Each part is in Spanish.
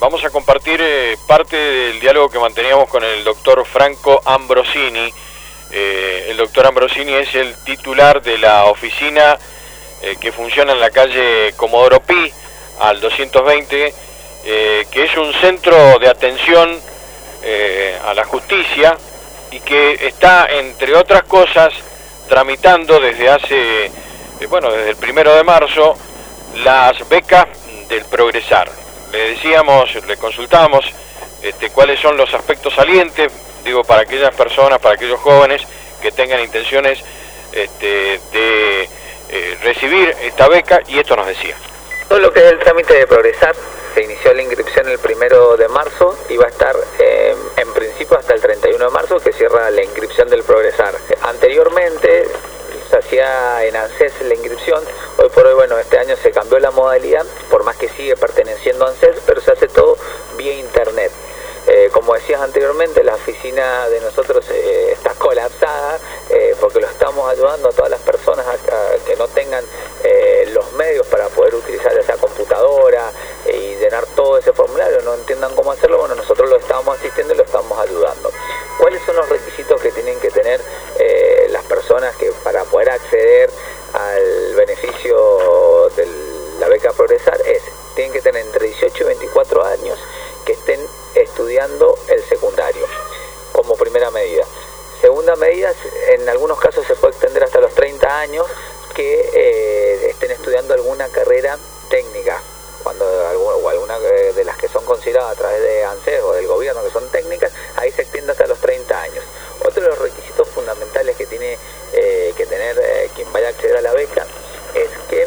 vamos a compartir parte del diálogo que manteníamos con el doctor Franco Ambrosini. El doctor Ambrosini es el titular de la oficina que funciona en la calle Comodoro Pi, al 220, que es un centro de atención a la justicia y que está, entre otras cosas, tramitando desde hace, desde el 1 de marzo, las becas del Progresar. Le consultábamos cuáles son los aspectos salientes, para aquellas personas, para aquellos jóvenes que tengan intenciones de recibir esta beca, y esto nos decía. Todo lo que es el trámite de Progresar, se inició la inscripción el 1 de marzo y va a estar en principio hasta el 31 de marzo, que cierra la inscripción del Progresar. Anteriormente se hacía en ANSES la inscripción. Hoy por hoy, este año se cambió la modalidad, por más que sigue perteneciendo a ANSES, pero se hace todo vía internet. Como decías anteriormente, la oficina de nosotros está colapsada porque lo estamos ayudando a todas las personas a que no tengan los medios para poder utilizar esa computadora y llenar todo ese formulario, no entiendan cómo hacerlo. Nosotros lo estamos asistiendo y lo estamos ayudando. ¿Cuáles son los requisitos que tienen que tener las personas para poder acceder al beneficio de la beca Progresar? Tienen que tener entre 18 y 24 años, que estén estudiando el secundario, como primera medida. Segunda medida, en algunos casos se puede extender hasta los 30 años, que estén estudiando alguna carrera técnica, o alguna de las que son consideradas a través de ANSES o del gobierno, que son técnicas, ahí se extiende hasta los 30 años. Otro de los requisitos fundamentales que tiene que tener quien vaya a acceder a la beca es que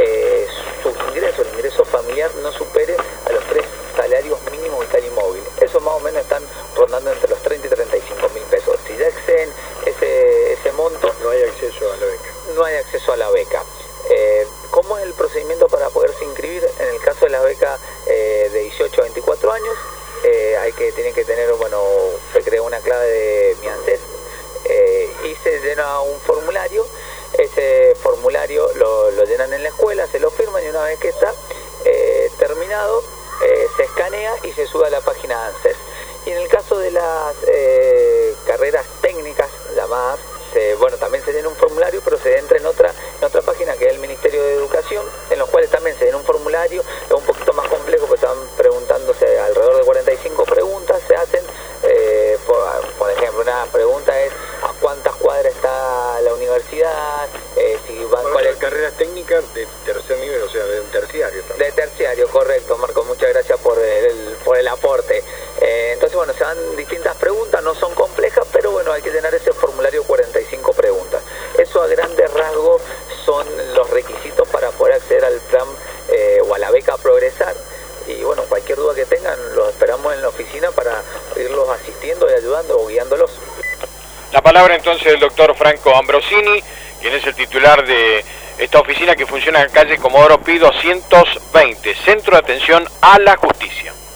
el ingreso familiar no supere a los 3 salarios mínimos vitales y móvil. Eso más o menos están rondando entre los 30 y 35 mil pesos. Si ya exceden ese monto, no hay acceso a la beca. No hay acceso a la beca. ¿Cómo es el procedimiento para poderse inscribir? En el caso de la beca de 18 a 24 años, tienen que tener, se crea una clave de Mi ANSES y se llena un formulario. Ese formulario lo llenan en la escuela, se lo firman, y una vez que está terminado, se escanea y se sube a la página de ANSES. Y en el caso de las carreras técnicas llamadas, también se llena un formulario, pero se entra en otra página, que es el Ministerio de Educación, en los cuales también se llena un formulario. Es un poquito más complejo, pues están preguntándose alrededor de 45 preguntas, se hacen. Por ejemplo, una pregunta es: ¿a cuántas cuadras está la universidad? ¿Cuáles carreras técnicas de tercer nivel, o sea, de un terciario también? De terciario, correcto, Marco, muchas gracias por el aporte. Entonces, se dan distintas preguntas, no son complejas, pero hay que llenar ese formulario 45 preguntas. Eso, a grandes rasgos, son los requisitos para poder acceder al plan o a la beca Progresar. Y cualquier duda que tengan, los esperamos en la oficina para irlos asistiendo y ayudando o guiándolos. La palabra entonces del doctor Franco Ambrosini, quien es el titular de esta oficina que funciona en la calle Comodoro Pi 220, Centro de Atención a la Justicia.